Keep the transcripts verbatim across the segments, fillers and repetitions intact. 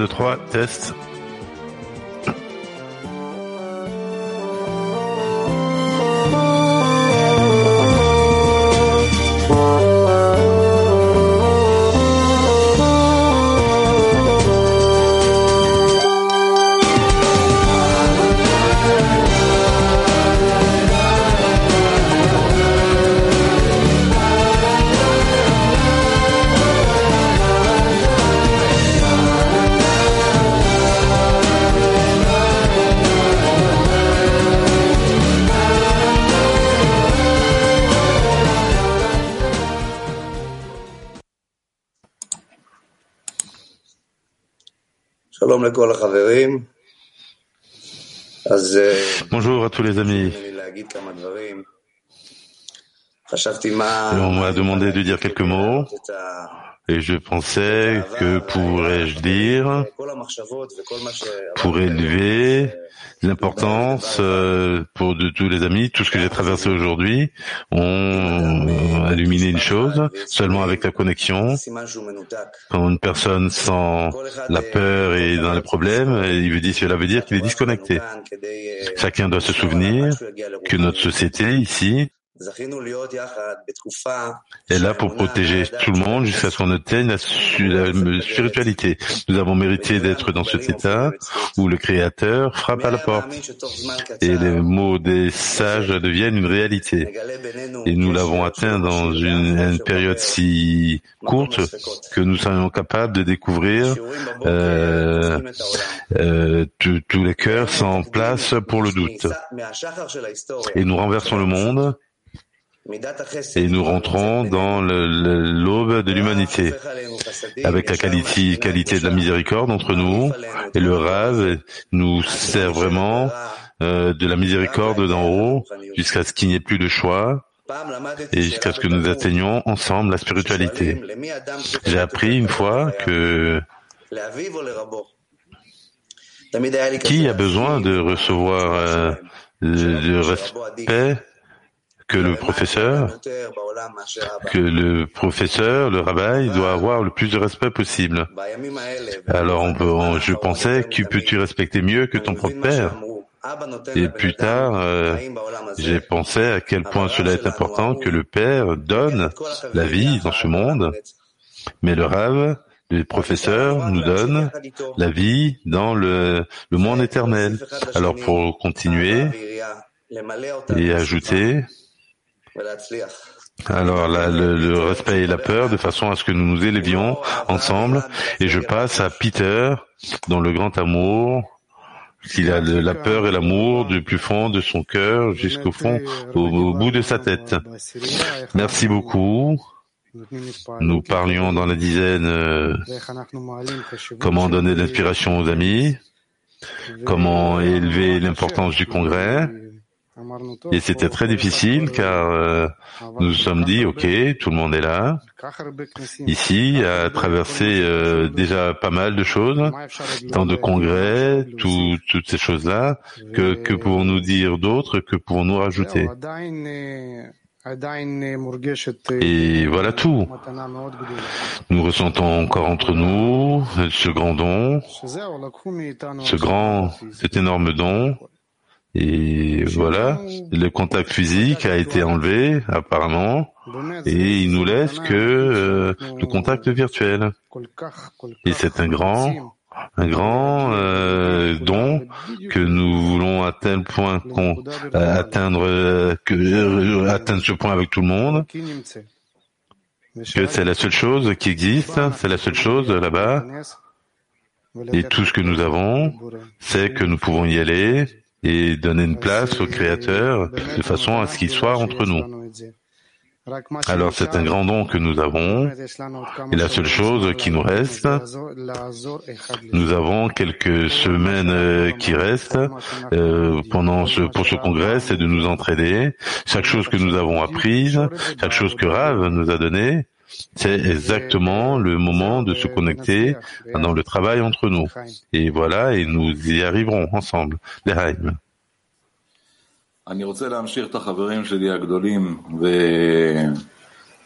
deux, trois, test. Bonjour à tous les amis. Et on m'a demandé de dire quelques mots et je pensais que pourrais-je dire pour élever l'importance pour de tous les amis, tout ce que j'ai traversé aujourd'hui, ont illuminé une chose, seulement avec la connexion. Quand une personne sent la peur et dans les problèmes, il veut dire, cela veut dire qu'il est disconnecté. Chacun doit se souvenir que notre société ici est là pour protéger tout le monde jusqu'à ce qu'on atteigne la, la spiritualité. Nous avons mérité d'être dans cet état où le Créateur frappe à la porte et les mots des sages deviennent une réalité. Et nous l'avons atteint dans une, une période si courte que nous serions capables de découvrir euh, euh, tous les cœurs sans place pour le doute. Et nous renversons le monde et nous rentrons dans le, le, l'aube de l'humanité, avec la qualité, qualité de la miséricorde entre nous, et le Rav nous sert vraiment euh, de la miséricorde d'en haut, jusqu'à ce qu'il n'y ait plus de choix, et jusqu'à ce que nous atteignions ensemble la spiritualité. J'ai appris une fois que qui a besoin de recevoir euh, le, le respect que le professeur, que le professeur, le rabbin, doit avoir le plus de respect possible. Alors on peut, on, je pensais, que peux-tu respecter mieux que ton propre père? Et plus tard, euh, j'ai pensé à quel point cela est important que le père donne la vie dans ce monde, mais le rav, le professeur, nous donne la vie dans le, le monde éternel. Alors pour continuer et ajouter, alors là, le, le respect et la peur, de façon à ce que nous nous élevions ensemble. Et je passe à Peter, dans le grand amour, qu'il a le, la peur et l'amour du plus fond de son cœur jusqu'au fond, au, au bout de sa tête. Merci beaucoup. Nous parlions dans la dizaine euh, comment donner de l'inspiration aux amis, comment élever l'importance du congrès. Et c'était très difficile car euh, nous nous sommes dit, ok, tout le monde est là, ici, à traverser euh, déjà pas mal de choses, tant de congrès, tout, toutes ces choses-là, que, que pouvons-nous dire d'autres, que pouvons-nous rajouter? Et voilà tout. Nous ressentons encore entre nous ce grand don, ce grand, cet énorme don. Et voilà, le contact physique a été enlevé apparemment, et il nous laisse que euh, le contact virtuel. Et c'est un grand, un grand euh, don que nous voulons à tel point qu'on euh, atteindre, euh, que euh, atteindre ce point avec tout le monde, que c'est la seule chose qui existe, c'est la seule chose là-bas, et tout ce que nous avons, c'est que nous pouvons y aller et donner une place au Créateur de façon à ce qu'il soit entre nous. Alors c'est un grand don que nous avons, et la seule chose qui nous reste, nous avons quelques semaines qui restent euh, pendant ce, pour ce congrès, c'est de nous entraider. Chaque chose que nous avons apprise, chaque chose que Rav nous a donnée, c'est exactement le moment de se connecter dans le travail entre nous. Et voilà, et nous y arriverons ensemble. L'Ehaim.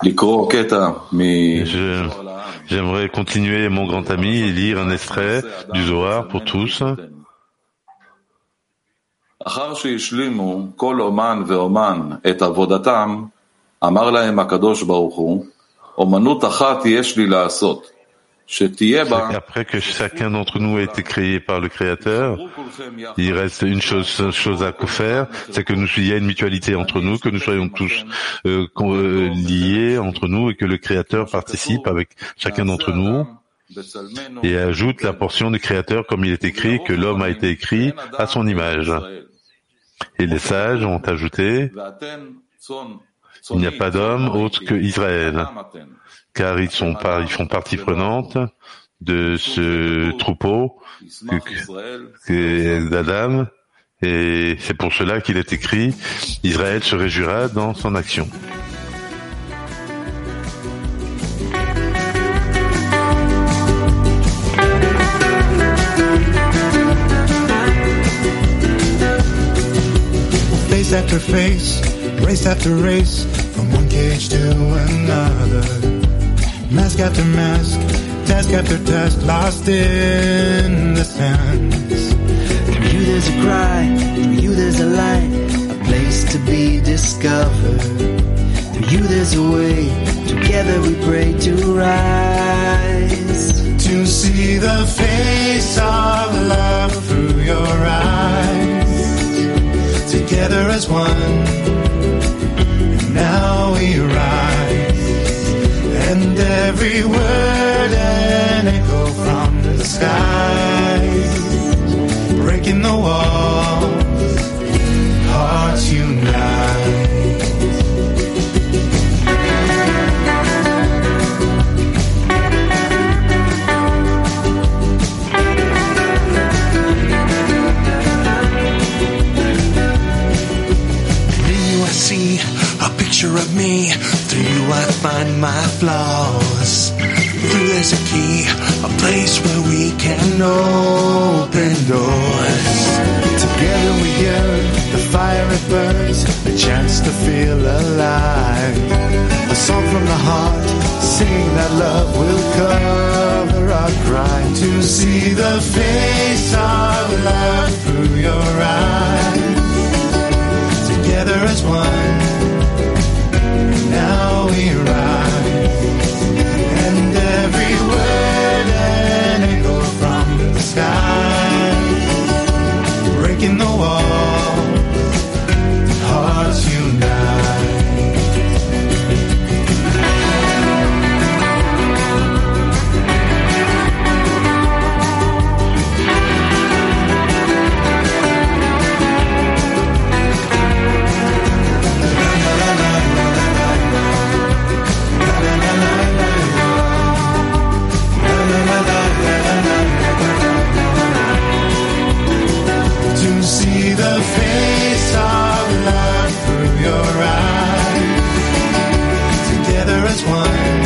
Je, j'aimerais continuer, mon grand ami, et lire un extrait du Zohar pour tous. אחר שהשלימו כל אומן ואומן את עבודתם, אמר להם הקדוש ברוך הוא, אומנות אחת יש לי לעשות, שתהיה בה... Après que chacun d'entre nous a été créé par le Créateur, il reste une chose, chose à faire, c'est que nous, il y a une mutualité entre nous, que nous soyons tous euh, liés entre nous et que le Créateur participe avec chacun d'entre nous et ajoute la portion du Créateur comme il est écrit, que l'homme a été écrit à son image. Et les sages ont ajouté, il n'y a pas d'homme autre que Israël, car ils sont par, ils font partie prenante de ce troupeau que, que, d'Adam, et c'est pour cela qu'il est écrit, Israël se réjouira dans son action. Face after face, race after race, from one cage to another. Mask after mask, task after task, lost in the sands. Through you there's a cry, through you there's a light, a place to be discovered. Through you there's a way, together we pray to rise. To see the face of love through your eyes. Together as one, and now we rise, and every word an echo from the skies, breaking the walls, hearts unite. A picture of me, through you I find my flaws. Through there's a key, a place where we can open doors. Together we hear the fire it burns, a chance to feel alive. A song from the heart, singing that love will cover our crime. To see the face of love through your eyes. Together as one, now we rise, and every word an echo from the sky, breaking the wall, hearts unite. The face of love through your eyes. Together as one,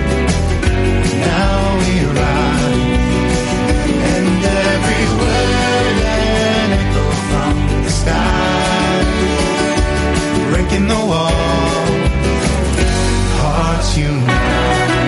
now we rise, and every word an echo from the sky, breaking the wall, hearts unite.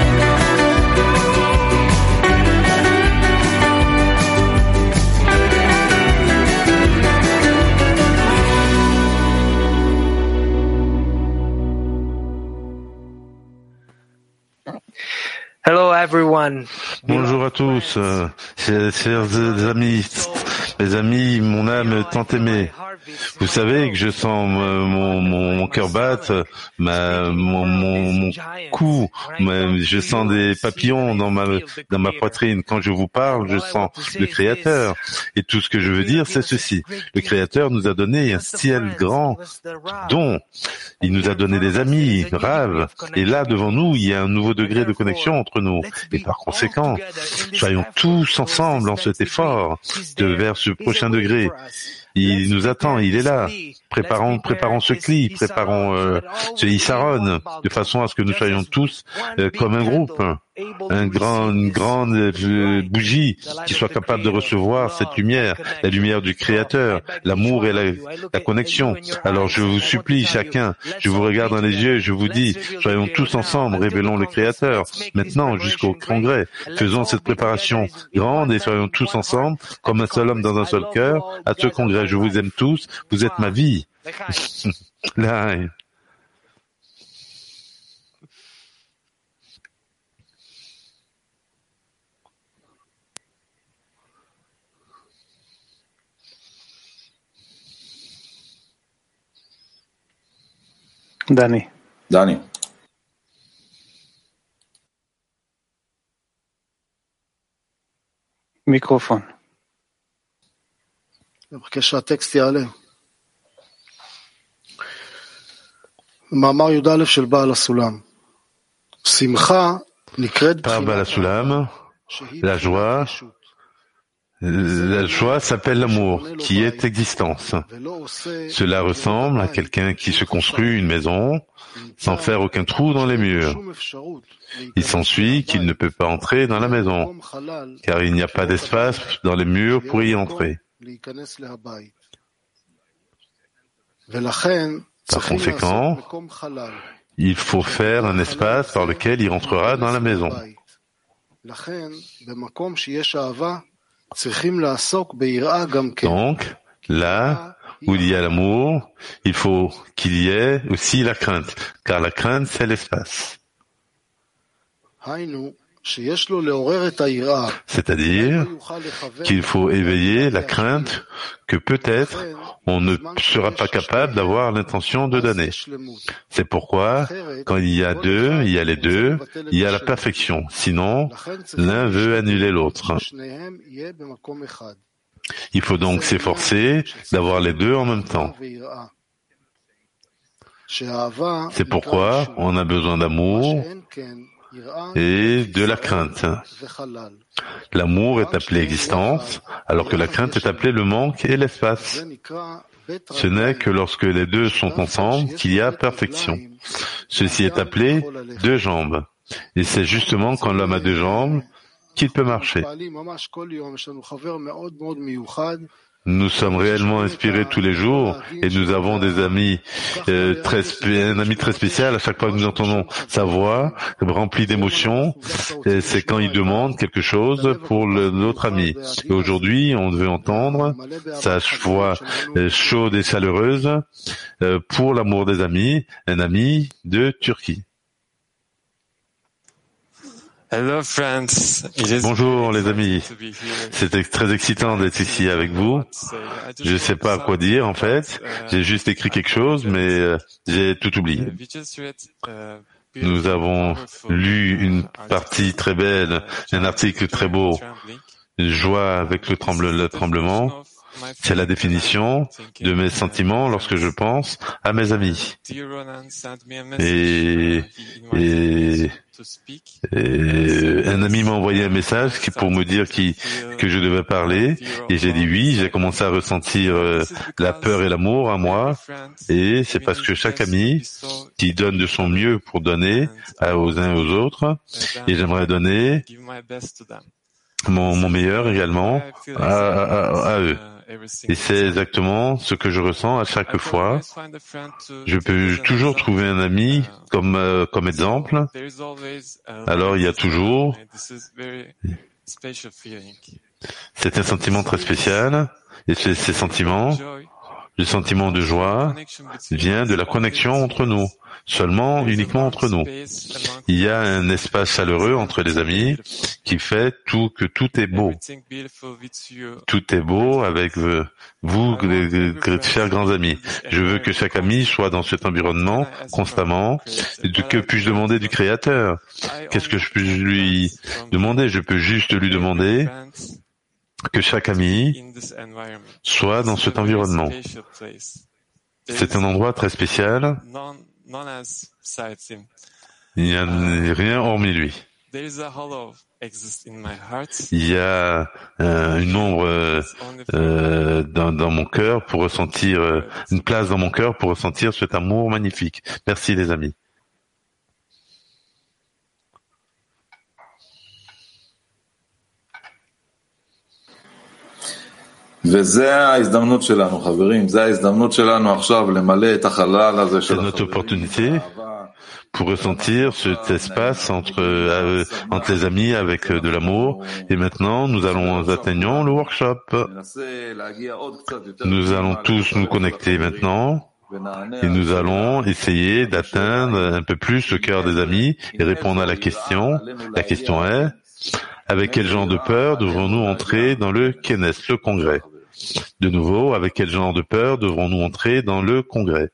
Hello everyone. Bonjour à tous, euh, chers, chers amis, mes amis, mon âme tant aimée. Vous savez que je sens mon, mon, mon cœur battre, ma, mon, mon, mon cou, ma, je sens des papillons dans ma, dans ma poitrine. Quand je vous parle, je sens le Créateur. Et tout ce que je veux dire, c'est ceci. Le Créateur nous a donné un ciel grand don. Il nous a donné des amis, Rav. Et là, devant nous, il y a un nouveau degré de connexion entre nous. Et par conséquent, soyons tous ensemble en cet effort de vers ce prochain degré. Il nous attend, il est là. Préparons, préparons ce cli, préparons euh, ce Issaron, de façon à ce que nous soyons tous euh, comme un groupe, un grand, une grande euh, bougie qui soit capable de recevoir cette lumière, la lumière du Créateur, l'amour et la, la connexion. Alors je vous supplie chacun, je vous regarde dans les yeux, je vous dis, soyons tous ensemble, révélons le Créateur. Maintenant, jusqu'au congrès, faisons cette préparation grande et soyons tous ensemble, comme un seul homme dans un seul cœur, à ce congrès. Je vous aime tous, vous êtes ma vie. Là. דני. דני. מיקרופון. אני מבקש שהטקסט יעלה. מאמר י"א של בעל הסולם. שמחה נקראת Par Baal HaSulam, la joie, la joie s'appelle l'amour, qui est existence. Cela ressemble à quelqu'un qui se construit une maison sans faire aucun trou dans les murs. Il s'ensuit qu'il ne peut pas entrer dans la maison, car il n'y a pas d'espace dans les murs pour y entrer. Par conséquent, il faut faire un espace par lequel il rentrera dans la maison. Donc, là où il y a l'amour, il faut qu'il y ait aussi la crainte, car la crainte, c'est l'espace. C'est-à-dire qu'il faut éveiller la crainte que peut-être on ne sera pas capable d'avoir l'intention de donner. C'est pourquoi, quand il y a deux, il y a les deux, il y a la perfection. Sinon, l'un veut annuler l'autre. Il faut donc s'efforcer d'avoir les deux en même temps. C'est pourquoi on a besoin d'amour et de la crainte. L'amour est appelé existence, alors que la crainte est appelée le manque et l'espace. Ce n'est que lorsque les deux sont ensemble qu'il y a perfection. Ceci est appelé deux jambes. Et c'est justement quand l'homme a deux jambes qu'il peut marcher. Nous sommes réellement inspirés tous les jours et nous avons des amis, euh, très, un ami très spécial. À chaque fois que nous entendons sa voix remplie d'émotions, c'est quand il demande quelque chose pour l'autre ami. Et aujourd'hui, on veut entendre sa voix chaude et chaleureuse pour l'amour des amis, un ami de Turquie. Hello friends. Bonjour les amis, c'est très excitant d'être ici avec vous. Je ne sais pas quoi dire en fait, j'ai juste écrit quelque chose mais euh, j'ai tout oublié. Nous avons lu une partie très belle, un article très beau, joie avec le, tremble, le tremblement. C'est la définition de mes sentiments lorsque je pense à mes amis. Et, et, et un ami m'a envoyé un message pour me dire qui, que je devais parler, et j'ai dit oui. J'ai commencé à ressentir euh, la peur et l'amour à moi, et c'est parce que chaque ami qui donne de son mieux pour donner à, aux uns et aux autres, et j'aimerais donner mon, mon meilleur également à, à, à eux. Et c'est exactement ce que je ressens à chaque fois. Je peux toujours trouver un ami comme euh, comme exemple. Alors il y a toujours, c'est un sentiment très spécial, et ces, ces sentiments, le sentiment de joie vient de la connexion entre nous, seulement uniquement entre nous. Il y a un espace chaleureux entre les amis qui fait tout que tout est beau. Tout est beau avec vous, chers grands amis. Je veux que chaque ami soit dans cet environnement constamment. Que puis-je demander du Créateur? Qu'est-ce que je peux lui demander? Je peux juste lui demander que chaque ami soit dans cet environnement. C'est un endroit très spécial. Il n'y a rien hormis lui. there is a hollow exist in my heart. Il y a euh, une ombre euh, euh, dans, dans mon cœur pour ressentir euh, une place dans mon cœur pour ressentir cet amour magnifique. Merci les amis. וזה ההזדמנות שלנו, חברים, זה ההזדמנות שלנו עכשיו למלא את החלל הזה C'est של notre החברים. opportunité pour ressentir cet espace entre euh, entre les amis avec euh, de l'amour. Et maintenant, nous allons atteignons le workshop. ננסה להגיע עוד קצת יותר Nous allons פנימה tous nous ללב של connecter החברים, maintenant ונענה et על nous שאלה, allons essayer d'atteindre un peu plus le cœur des amis et répondre à la question. La question est, avec quel genre de peur devrons-nous entrer dans le Kenes, le congrès? De nouveau, avec quel genre de peur devrons-nous entrer dans le congrès?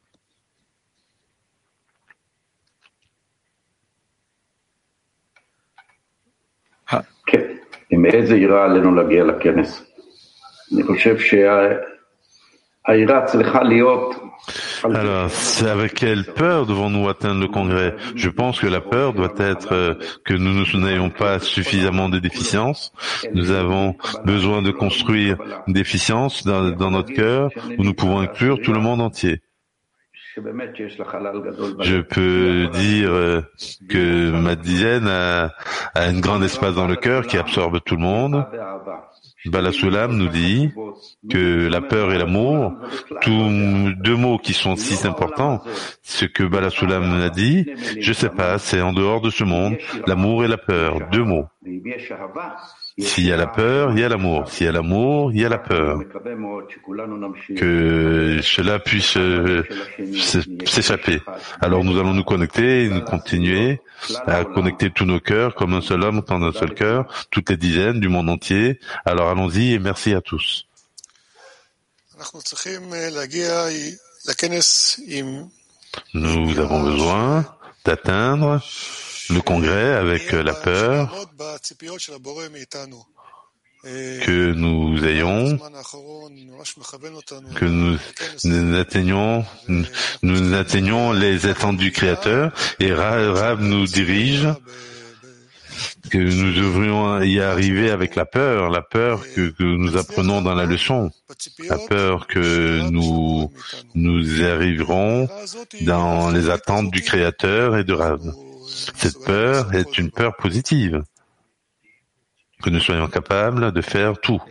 כן, עם איזה יראה עלינו להגיע לכנס? אני חושב שהיראה צריכה להיות... Alors, c'est avec quelle peur devons-nous atteindre le congrès? Je pense que la peur doit être euh, que nous n'ayons pas suffisamment de déficiences. Nous avons besoin de construire une déficience dans, dans notre cœur où nous pouvons inclure tout le monde entier. Je peux dire euh, que ma dizaine a, a un grand espace dans le cœur qui absorbe tout le monde. Bala Sulam nous dit que la peur et l'amour, tous deux mots qui sont si importants, ce que Bala Sulam a dit, je sais pas, c'est en dehors de ce monde, l'amour et la peur, deux mots. S'il y a la peur, il y a l'amour. S'il y a l'amour, il y a la peur. Que cela puisse euh, s'échapper. Alors nous allons nous connecter et nous continuer à connecter tous nos cœurs comme un seul homme, tant d'un seul cœur, toutes les dizaines du monde entier. Alors allons-y et merci à tous. Nous avons besoin d'atteindre le congrès avec la peur, que nous ayons, que nous, nous atteignons, nous atteignons les attentes du Créateur, et Rav nous dirige, que nous devrions y arriver avec la peur, la peur que, que nous apprenons dans la leçon, la peur que nous, nous y arriverons dans les attentes du Créateur et de Rav. Cette peur est une peur positive, que nous soyons capables de faire tout.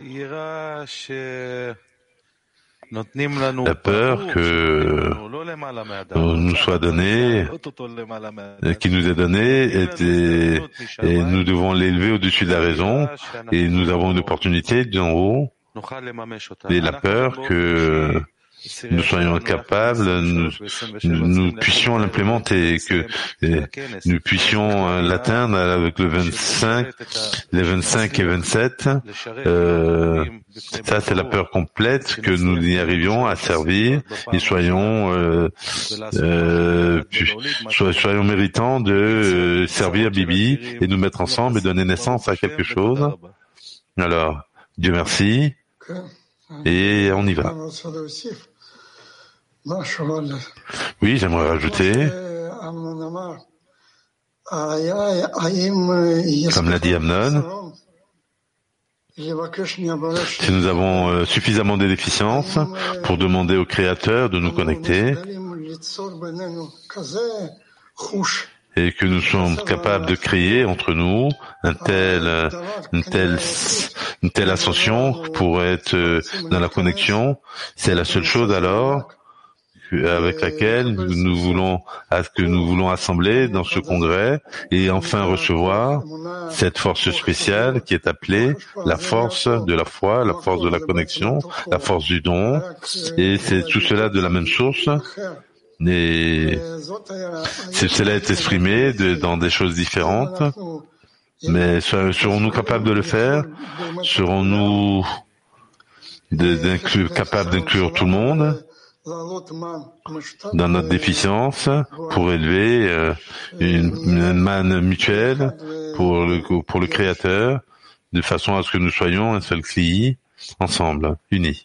La peur que nous soit donnée, qui nous est donnée, était, et nous devons l'élever au-dessus de la raison, et nous avons une opportunité d'en haut, et la peur que nous soyons capables, nous, nous, nous puissions l'implémenter, que nous puissions l'atteindre avec le vingt-cinq, les vingt-cinq et vingt-sept. Euh, ça, c'est la peur complète, que nous y arrivions à servir et soyons, euh, euh, soyons méritants de euh, servir Bibi et nous mettre ensemble et donner naissance à quelque chose. Alors, Dieu merci. Et on y va. Oui, j'aimerais rajouter, comme l'a dit Amnon, si nous avons euh, suffisamment de déficiences pour demander au Créateur de nous connecter, et que nous sommes capables de créer entre nous un tel, une telle, une telle ascension pour être dans la connexion, c'est la seule chose alors avec laquelle nous voulons, que nous voulons assembler dans ce congrès et enfin recevoir cette force spéciale qui est appelée la force de la foi, la force de la connexion, la force du don, et c'est tout cela de la même source. Et cela est exprimé de, dans des choses différentes, mais serons-nous capables de le faire? Serons-nous capables d'inclure tout le monde dans notre déficience pour élever euh, une, une manne mutuelle pour le, pour le Créateur, de façon à ce que nous soyons un seul cri, ensemble, unis.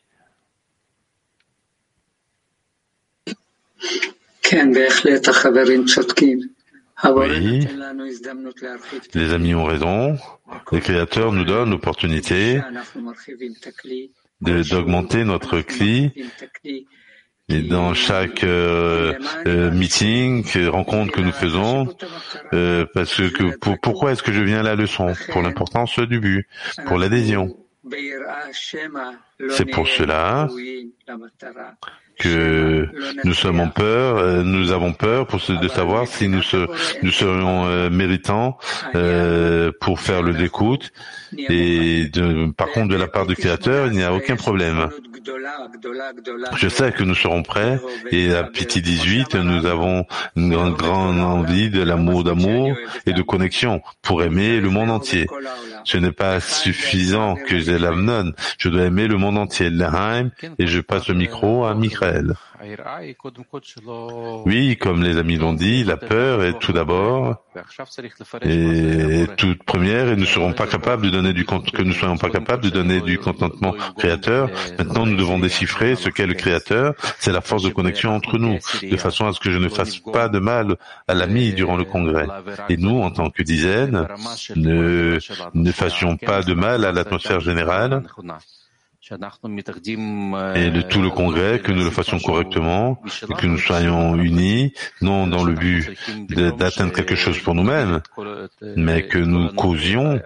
כן, בהחלט החברים צודקים. Oui, les amis ont raison. Les créateurs nous donnent l'opportunité de, d'augmenter notre cli. Et dans chaque euh, euh, meeting, rencontre que nous faisons, euh, parce que pour, pourquoi est-ce que je viens à la leçon? Pour l'importance du but, pour l'adhésion. C'est pour cela que nous sommes en peur, nous avons peur pour ce, de savoir si nous, se, nous serions euh, méritants euh, pour faire le découte. Et de, par contre, de la part du Créateur, il n'y a aucun problème. Je sais que nous serons prêts, et à Piti dix-huit, nous avons une grande, grande envie de l'amour d'amour et de connexion pour aimer le monde entier. Ce n'est pas suffisant que j'ai l'Amnon, je dois aimer le monde entier, l'Ahaim, et je passe le micro à Michael. Oui, comme les amis l'ont dit, la peur est tout d'abord et toute première, et nous ne serons pas capables de donner du que nous soyons pas capables de donner du contentement créateur. Maintenant, nous devons déchiffrer ce qu'est le créateur. C'est la force de connexion entre nous, de façon à ce que je ne fasse pas de mal à l'ami durant le congrès. Et nous, en tant que dizaine, ne ne fassions pas de mal à l'atmosphère générale. Et de tout le congrès, que nous le fassions correctement, et que nous soyons unis, non dans le but de, d'atteindre quelque chose pour nous-mêmes, mais que nous causions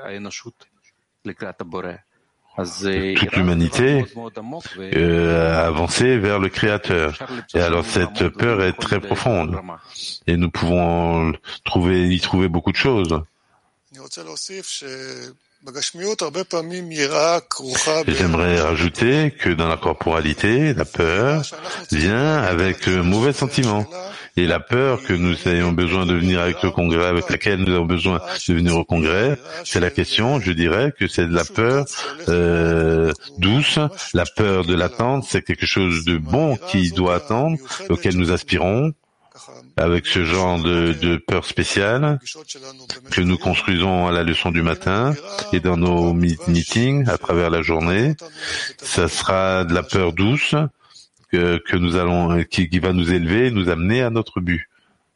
toute l'humanité euh, à avancer vers le Créateur. Et alors cette peur est très profonde, et nous pouvons trouver, y trouver beaucoup de choses. Et j'aimerais rajouter que dans la corporalité, la peur vient avec le mauvais sentiment. Et la peur que nous ayons besoin de venir avec le congrès, avec laquelle nous avons besoin de venir au congrès, c'est la question, je dirais que c'est de la peur euh, douce. La peur de l'attente, c'est quelque chose de bon qui doit attendre, auquel nous aspirons. Avec ce genre de, de peur spéciale que nous construisons à la leçon du matin et dans nos meetings à travers la journée, ça sera de la peur douce que, que nous allons, qui, qui va nous élever et nous amener à notre but.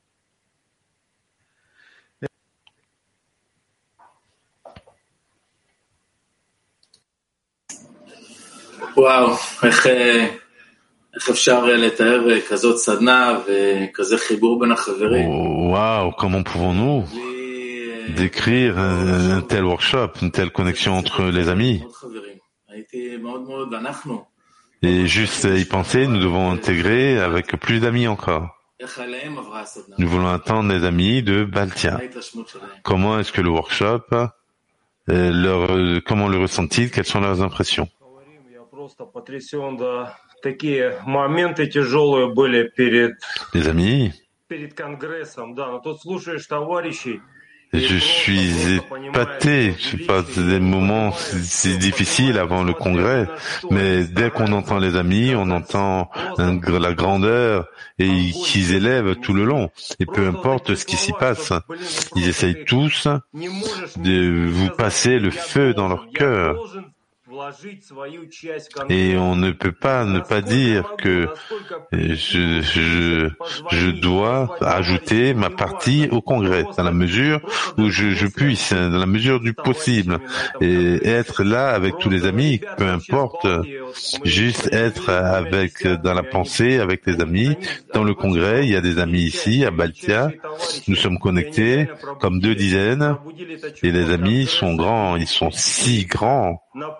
Wow. Wow, comment pouvons-nous décrire un, un tel workshop, une telle connexion entre les amis? Et juste y penser, nous devons intégrer avec plus d'amis encore. Nous voulons attendre les amis de Baltia. Comment est-ce que le workshop, euh, leur, comment le ressentent-ils? Quelles sont leurs impressions? Les amis, je suis épaté. Je passe des moments si difficiles avant le congrès, mais dès qu'on entend les amis, on entend un, la grandeur et qu'ils élèvent tout le long. Et peu importe ce qui s'y passe, ils essayent tous de vous passer le feu dans leur cœur. Et on ne peut pas ne pas dire que je, je, je dois ajouter ma partie au congrès, dans la mesure où je, je puisse, dans la mesure du possible, et être là avec tous les amis, peu importe, juste être avec, dans la pensée, avec les amis, dans le congrès. Il y a des amis ici, à Baltia, nous sommes connectés comme deux dizaines, et les amis sont grands, ils sont si grands.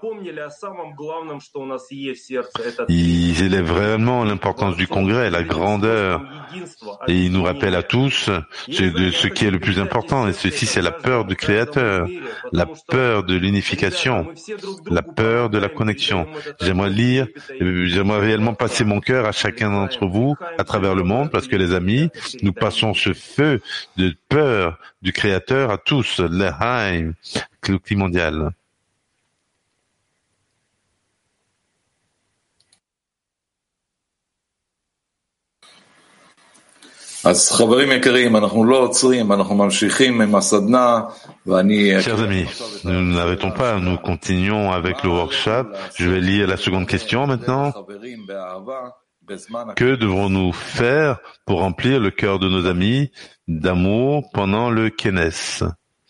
Ils élèvent vraiment l'importance du congrès, la grandeur, et ils nous rappellent à tous ce, de ce qui est le plus important, et ceci c'est la peur du Créateur, la peur de l'unification, la peur de la connexion. J'aimerais lire, j'aimerais réellement passer mon cœur à chacun d'entre vous à travers le monde, parce que les amis, nous passons ce feu de peur du Créateur à tous, l'Ehaim, le climat mondial. Chers amis, nous n'arrêtons pas, nous continuons avec le workshop. Je vais lire la seconde question maintenant. Que devrons-nous faire pour remplir le cœur de nos amis d'amour pendant le Kénes?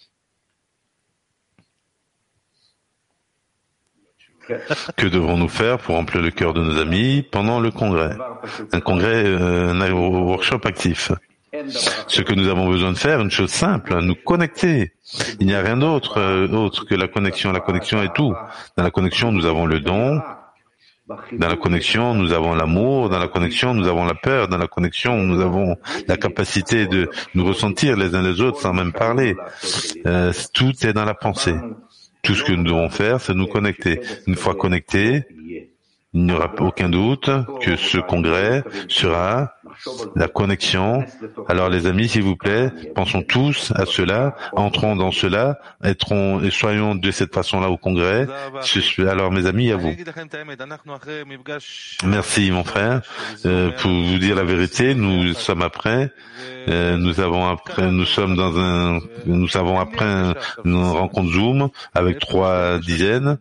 Que devrons-nous faire pour remplir le cœur de nos amis pendant le congrès? Un congrès, euh, un workshop actif. Ce que nous avons besoin de faire, une chose simple, nous connecter. Il n'y a rien d'autre, euh, autre que la connexion. La connexion est tout. Dans la connexion, nous avons le don. Dans la connexion, nous avons l'amour. Dans la connexion, nous avons la peur. Dans la connexion, nous avons la capacité de nous ressentir les uns les autres sans même parler. Euh, tout est dans la pensée. Tout ce que nous devons faire, c'est nous connecter. Une fois connectés, il n'y aura aucun doute que ce congrès sera la connexion. Alors les amis, s'il vous plaît, pensons tous à cela, entrons dans cela, être et soyons de cette façon-là au congrès. Alors mes amis, à vous. Merci mon frère. Euh, pour vous dire la vérité, nous sommes après. Euh, nous avons après, nous sommes dans un, nous avons après une rencontre Zoom avec trois dizaines.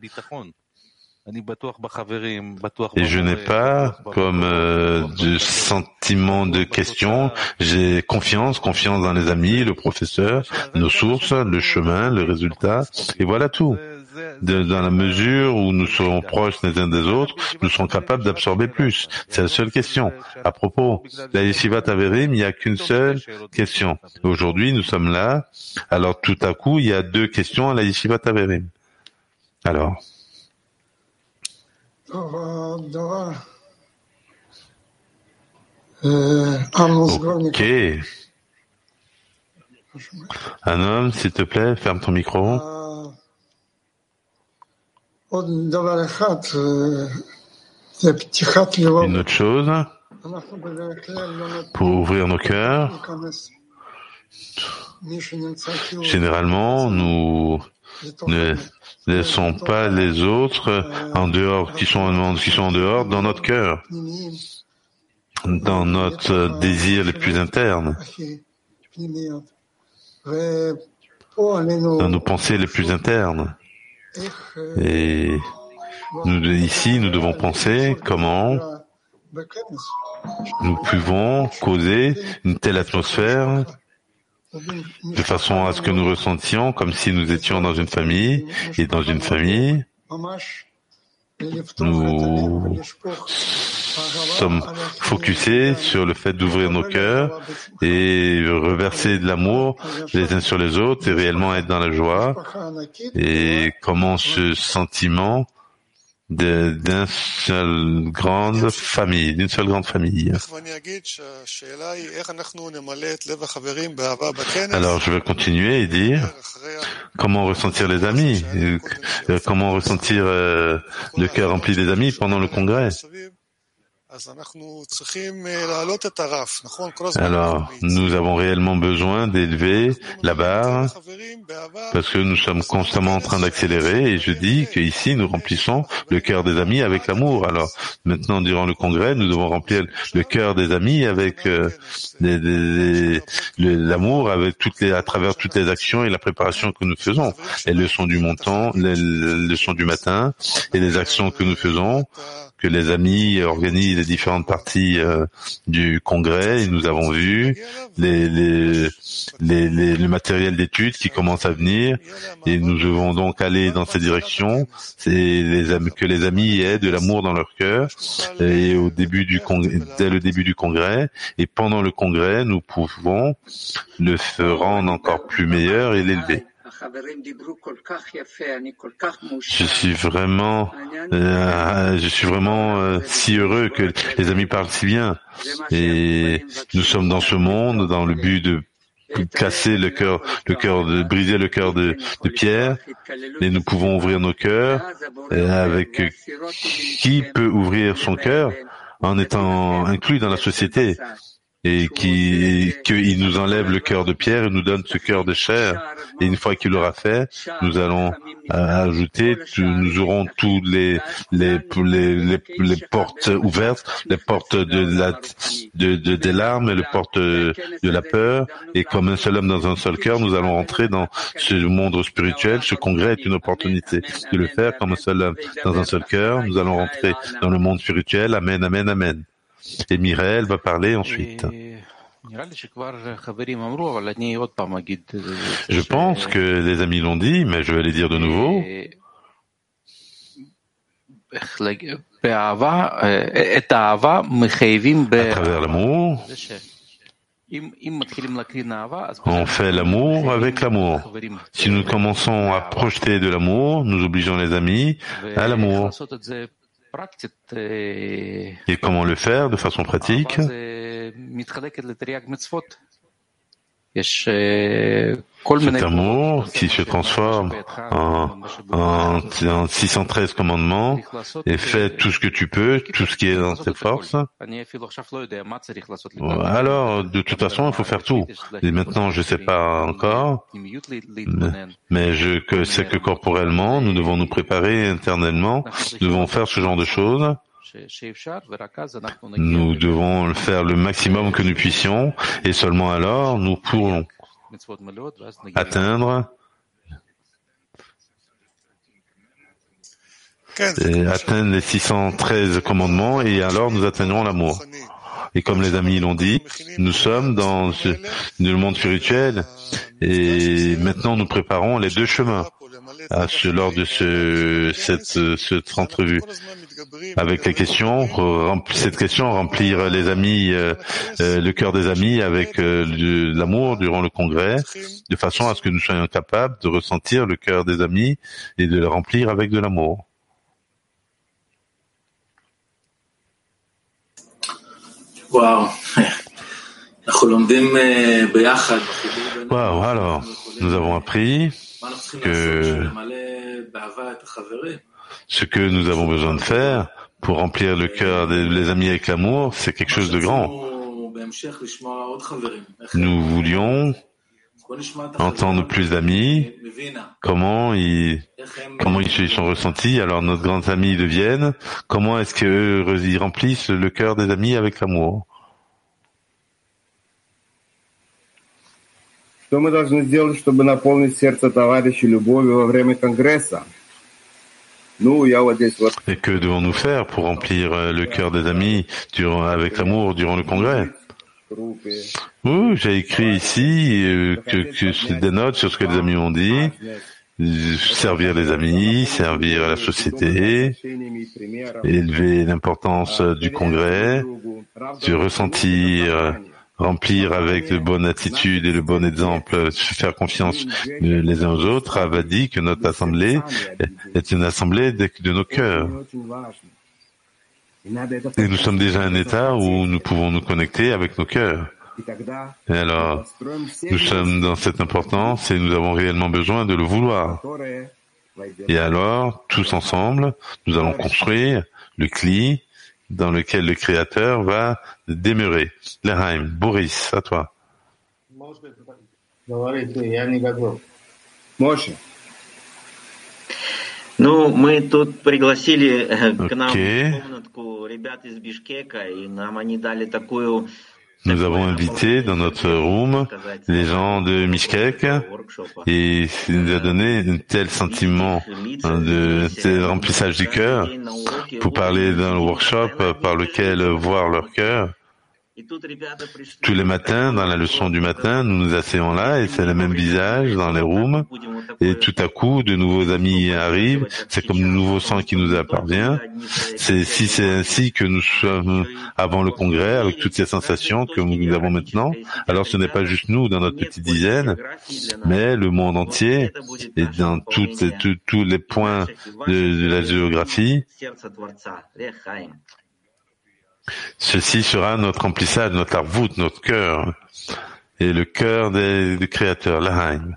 Et je n'ai pas comme euh, de sentiment de question. J'ai confiance, confiance dans les amis, le professeur, nos sources, le chemin, le résultat. Et voilà tout. De, dans la mesure où nous serons proches les uns des autres, nous serons capables d'absorber plus. C'est la seule question. À propos de la Yeshivat Averim, il n'y a qu'une seule question. Aujourd'hui, nous sommes là. Alors tout à coup, il y a deux questions à la Yeshivat Averim. Alors. Ok. Un homme, s'il te plaît, ferme ton micro. Une autre chose, pour ouvrir nos cœurs, généralement, nous ne laissons pas les autres en dehors, qui sont en, qui sont en dehors, dans notre cœur, dans notre désir les plus internes, dans nos pensées les plus internes. Et nous, ici, nous devons penser comment nous pouvons causer une telle atmosphère de façon à ce que nous ressentions comme si nous étions dans une famille, et dans une famille, nous sommes focusés sur le fait d'ouvrir nos cœurs et reverser de l'amour les uns sur les autres et réellement être dans la joie. Et comment ce sentiment de, d'un seul grande famille, d'une seule grande famille. Alors je vais continuer et dire comment ressentir les amis, comment ressentir euh, le cœur rempli des amis pendant le congrès. Alors, nous avons réellement besoin d'élever la barre parce que nous sommes constamment en train d'accélérer et je dis qu'ici nous remplissons le cœur des amis avec l'amour. Alors, maintenant, durant le congrès, nous devons remplir le cœur des amis avec euh, des, des, des, l'amour avec toutes les, à travers toutes les actions et la préparation que nous faisons. Les leçons du montant, les, les leçons du matin et les actions que nous faisons, que les amis organisent les différentes parties euh, du congrès et nous avons vu les, les, les, les, le matériel d'études qui commence à venir et nous devons donc aller dans cette direction. C'est les amis, que les amis aient de l'amour dans leur cœur et au début du congrès, dès le début du congrès et pendant le congrès, nous pouvons le rendre encore plus meilleur et l'élever. Je suis vraiment, euh, je suis vraiment euh, si heureux que les amis parlent si bien. Et nous sommes dans ce monde dans le but de casser le cœur, le cœur, de briser le cœur de, de Pierre. Et nous pouvons ouvrir nos cœurs avec qui peut ouvrir son cœur en étant inclus dans la société. Et qui qu'il nous enlève le cœur de pierre et nous donne ce cœur de chair. Et une fois qu'il l'aura fait, nous allons euh, ajouter, nous aurons tous les les, les les les portes ouvertes, les portes de la de, de des larmes, les portes de la peur. Et comme un seul homme dans un seul cœur, nous allons rentrer dans ce monde spirituel. Ce congrès est une opportunité de le faire comme un seul homme dans un seul cœur. Nous allons rentrer dans le monde spirituel. Amen, amen, amen. Et Mireille va parler ensuite. Je pense que les amis l'ont dit, mais je vais les dire de nouveau. À travers l'amour, on fait l'amour avec l'amour. Si nous commençons à projeter de l'amour, nous obligeons les amis à l'amour. Et comment le faire de façon pratique? Cet amour qui se transforme en, en, en six cent treize commandements et fais tout ce que tu peux, tout ce qui est dans tes forces. Alors, de toute façon, il faut faire tout. Et maintenant, je ne sais pas encore, mais je que sais que corporellement, nous devons nous préparer internellement, nous devons faire ce genre de choses. Nous devons faire le maximum que nous puissions et seulement alors nous pourrons atteindre et atteindre les six cent treize commandements et alors nous atteindrons l'amour. Et comme les amis l'ont dit, nous sommes dans ce, le monde spirituel et maintenant nous préparons les deux chemins à ce, lors de ce, cette, cette entrevue. Avec les questions, cette question, remplir les amis, euh, euh, le cœur des amis avec euh, de l'amour durant le congrès, de façon à ce que nous soyons capables de ressentir le cœur des amis et de le remplir avec de l'amour. Wow. Wow, alors, nous avons appris que ce que nous avons besoin de faire pour remplir le cœur des amis avec l'amour, c'est quelque chose de grand. Nous voulions entendre plus d'amis, comment ils, comment ils se sont ressentis. Alors notre grand ami deviennent, comment est-ce qu'eux ils remplissent le cœur des amis avec l'amour. Что мы должны сделать, чтобы наполнить сердце товарища любовью во время конгресса? Ну, я вот здесь вот. Et que devons-nous faire pour remplir le cœur des amis durant, avec l'amour durant le congrès? Oui, j'ai écrit ici euh, que, que c'est des notes sur ce que les amis ont dit, servir les amis, servir la société, élever l'importance du congrès, se ressentir, remplir avec de bonne attitude et le bon exemple, faire confiance les uns aux autres. Rav a dit que notre assemblée est une assemblée de, de nos cœurs. Et nous sommes déjà à un état où nous pouvons nous connecter avec nos cœurs. Et alors, nous sommes dans cette importance et nous avons réellement besoin de le vouloir. Et alors, tous ensemble, nous allons construire le cli dans lequel le Créateur va demeurer. L'Echaim, Boris, à toi. Моше. Ну, мы тут пригласили к нам Okay. в комнатку ребят из Бишкека, и нам они дали такую... Nous avons invité dans notre room les gens de Mishkek et il nous a donné un tel sentiment hein, de un tel remplissage du cœur pour parler d'un workshop par lequel voir leur cœur. Tous les matins, dans la leçon du matin, nous nous asseyons là et c'est le même visage dans les rooms et tout à coup, de nouveaux amis arrivent, c'est comme un nouveau sang qui nous apparvient. C'est si c'est ainsi que nous sommes avant le congrès, avec toutes ces sensations que nous avons maintenant, alors ce n'est pas juste nous dans notre petite dizaine, mais le monde entier et dans toutes, tous, tous les points de, de la géographie. Ceci sera notre remplissage, notre arvout, notre cœur, et le cœur des, des créateurs, l'Echaim.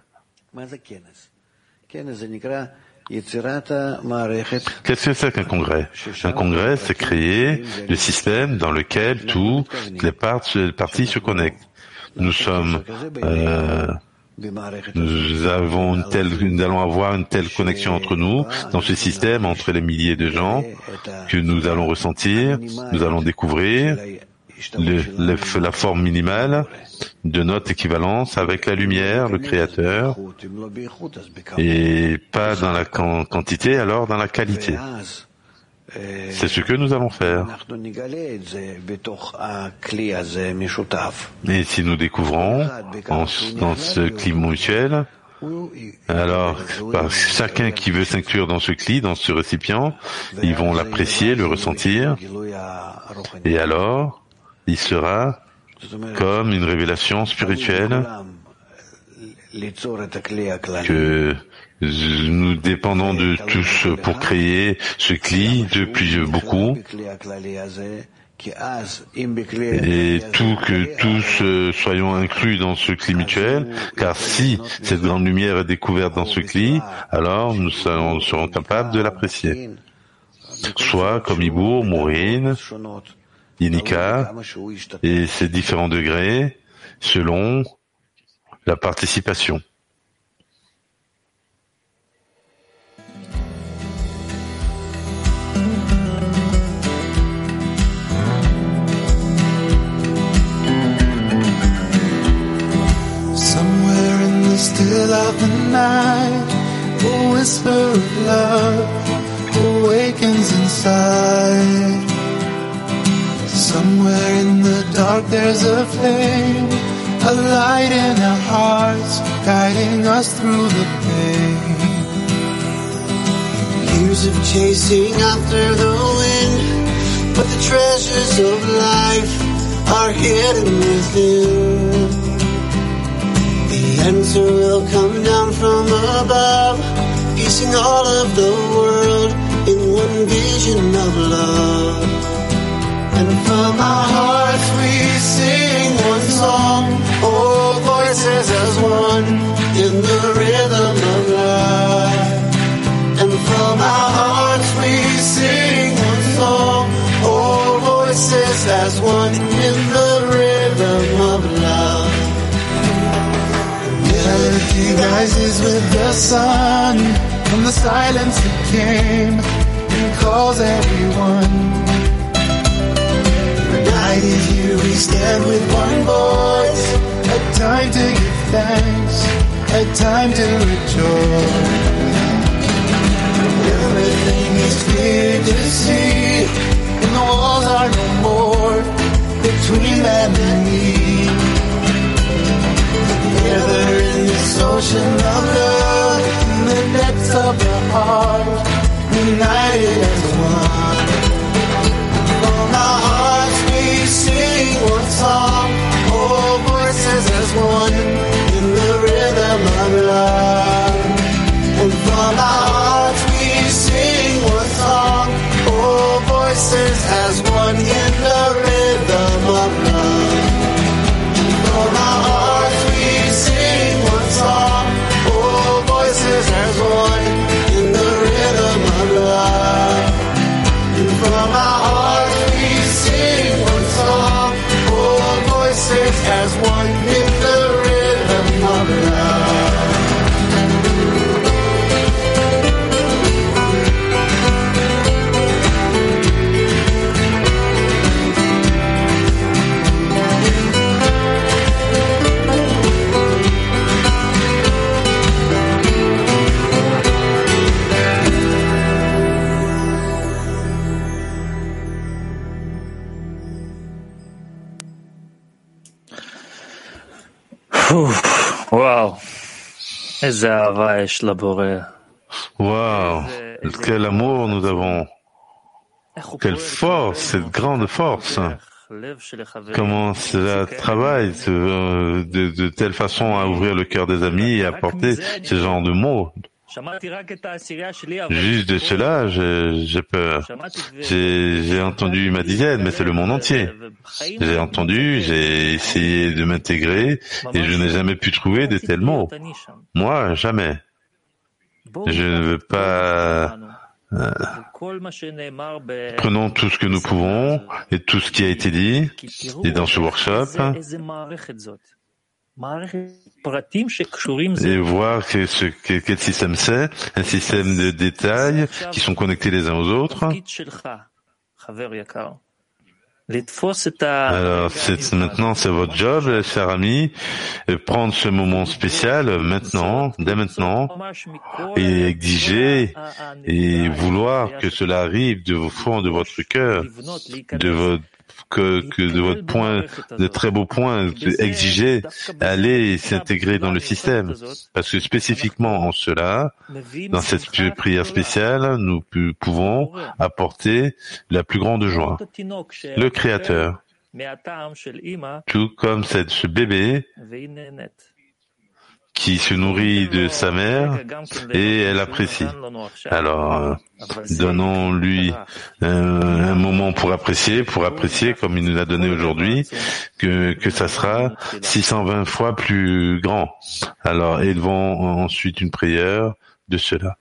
Qu'est-ce que c'est qu'un congrès? Un congrès, c'est créer le système dans lequel toutes les parties, parties se connectent. Nous sommes, euh, nous avons une telle, nous allons avoir une telle connexion entre nous, dans ce système, entre les milliers de gens, que nous allons ressentir, nous allons découvrir le, le, la forme minimale de notre équivalence avec la lumière, le Créateur, et pas dans la quantité, alors dans la qualité. C'est ce que nous allons faire. Et si nous découvrons en, dans ce cli mutuel, alors par chacun qui veut s'inclure dans ce cli, dans ce récipient, ils vont l'apprécier, le ressentir, et alors il sera comme une révélation spirituelle que nous dépendons de tous pour créer ce cli depuis beaucoup, et tout que tous euh, soyons inclus dans ce cli mutuel, car si cette grande lumière est découverte dans ce cli, alors nous serons, nous serons capables de l'apprécier, soit comme Ibour, Mourine, Inika, et ses différents degrés selon la participation. Somewhere in the still of the night, a whisper of love awakens inside. Somewhere in the dark there's a flame, a light in our hearts, guiding us through the pain. Years of chasing after the wind, but the treasures of life are hidden within. The answer will come down from above, piecing all of the world in one vision of love. And from our hearts we sing one song, all voices as one, in the rhythm of life. And from our hearts we sing one song, all voices as one, in the rhythm of love. Melody rises with the sun, from the silence that came, and calls everyone. Night is here, we stand with one voice, a time to give thanks, a time to rejoice. Everything is clear to see, and the walls are no more between them and me. Together in this ocean of love, in the depths of the heart, united as one. From our hearts we sing one song, all voices as one, in the rhythm of love. And from our hearts we sing one song, all voices as one, in the rhythm of love. And from our hearts we sing one song, all voices as one, in the rhythm of love. And from our hearts we sing one song, all voices as one, in the rhythm of love. וואו, איזה אהבה יש לבורא. Waouh, quel amour nous avons, quelle force, cette grande force. Comment cela travaille de, de, de telle façon à ouvrir le cœur des amis et à porter ce genre de mots. Juste de cela, j'ai, j'ai peur. J'ai, j'ai entendu ma dizaine, mais c'est le monde entier. J'ai entendu, j'ai essayé de m'intégrer et je n'ai jamais pu trouver de tels mots. Moi, jamais. Je ne veux pas... Euh, prenons tout ce que nous pouvons et tout ce qui a été dit et dans ce workshop et voir que ce, que, quel système c'est, un système de détails qui sont connectés les uns aux autres. Alors, c'est, maintenant, c'est votre job, cher ami, prendre ce moment spécial maintenant, dès maintenant, et exiger et vouloir que cela arrive de vos fonds, de votre cœur, de votre que, que de votre point, de très beaux points, exiger, aller s'intégrer dans le système. Parce que spécifiquement en cela, dans cette prière spéciale, nous pouvons apporter la plus grande joie. Le Créateur, tout comme cette, ce bébé qui se nourrit de sa mère et elle apprécie. Alors, donnons-lui un, un moment pour apprécier, pour apprécier comme il nous l'a donné aujourd'hui, que, que ça sera six cent vingt fois plus grand. Alors, élevons ensuite une prière de cela.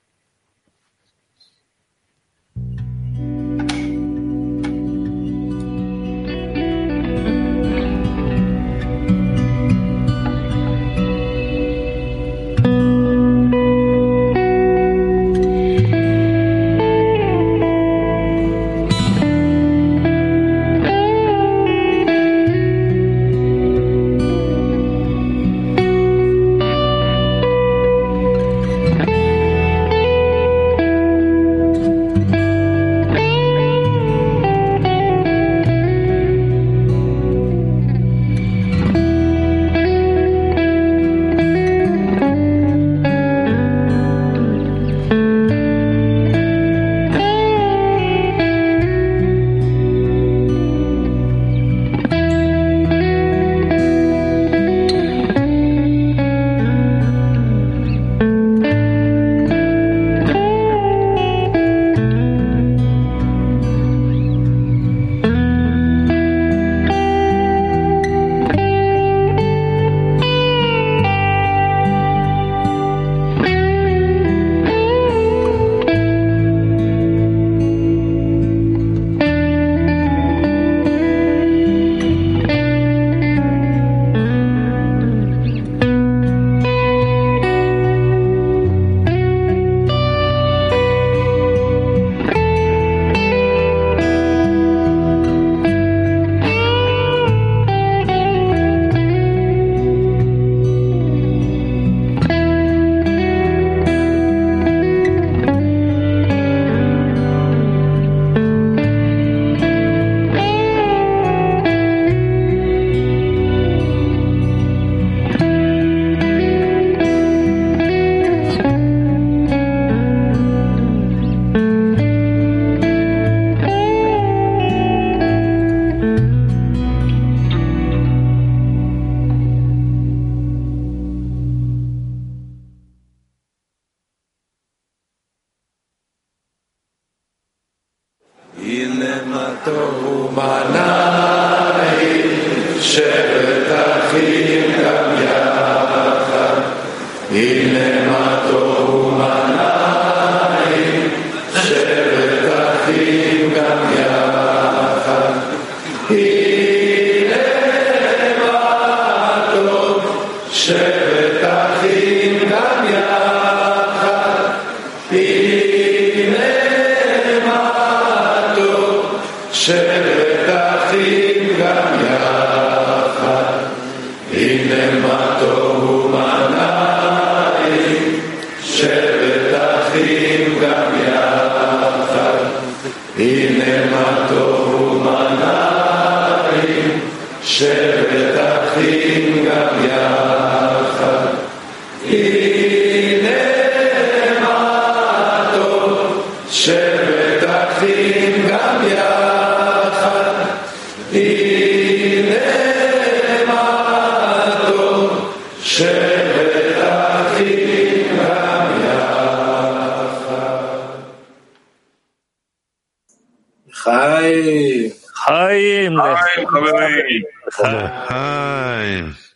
Chaim. Chaim, חברים. חיים.